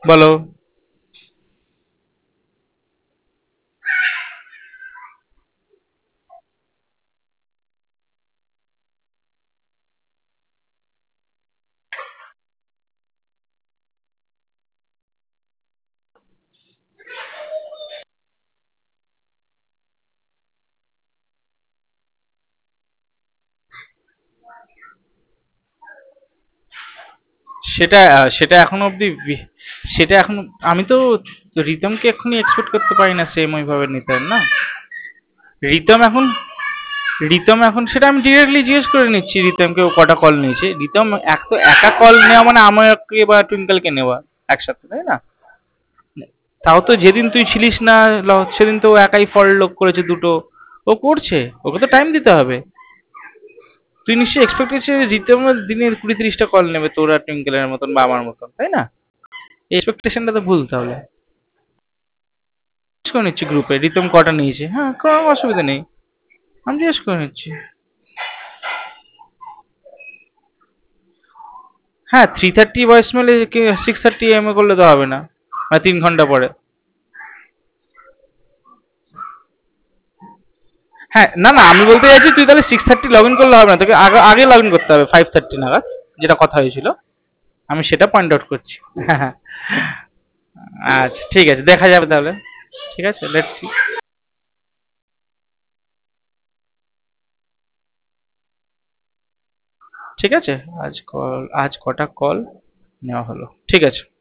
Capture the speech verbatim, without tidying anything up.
বলো। সেটা সেটা এখনো অবধি বি- সেটা এখন আমি তো রিতমকে এক্ষুনি এক্সপেক্ট করতে পারি না সেম ওইভাবে নিতে না। রিতম এখন রিতম এখন সেটা আমি ডিরেক্টলি জিজ্ঞেস করে নিচ্ছি রিতমকে ও কটা কল নিয়েছে। রিতম এক তো একা কল নেওয়া মানে আমাকে বা টুইঙ্কেলকে নেওয়া একসাথে, তাই না? তাও তো যেদিন তুই ছিলিস না ল- সেদিন তো ও একাই ফল লোক করেছে দুটো। ও করছে, ওকে তো টাইম দিতে হবে। তুই নিশ্চয়ই এক্সপেক্ট করছিস রিতম দিনে কুড়ি তিরিশটা কল নেবে তোর আর টুইঙ্কেলের মতন বা আমার মতন, তাই না? এক্সপেকটেশনটা তো ভুল তাহলে। জিজ্ঞেস করে নিচ্ছি গ্রুপে রিতম কটা নিয়েছে, হ্যাঁ কোনো অসুবিধা নেই। আমি জিজ্ঞেস করে নিচ্ছি। হ্যাঁ, থ্রি থার্টি ভয়েস মেলে সিক্স থার্টি এম এ করলে তো হবে না, মানে তিন ঘন্টা পরে। হ্যাঁ, না না, আমি বলতে চাইছি তুই তাহলে সিক্স থার্টি লগ ইন করলে হবে না, তোকে আগে আগে লগ ইন করতে হবে ফাইভ থার্টি নাগাদ, যেটা কথা হয়েছিল। আমি সেটা পয়েন্ট আউট করছি। হ্যাঁ হ্যাঁ। আচ্ছা ঠিক আছে, দেখা যাবে তাহলে। ঠিক আছে, লেটস সি। ঠিক আছে। আজ কল আজ কটা কল নেওয়া হলো, ঠিক আছে।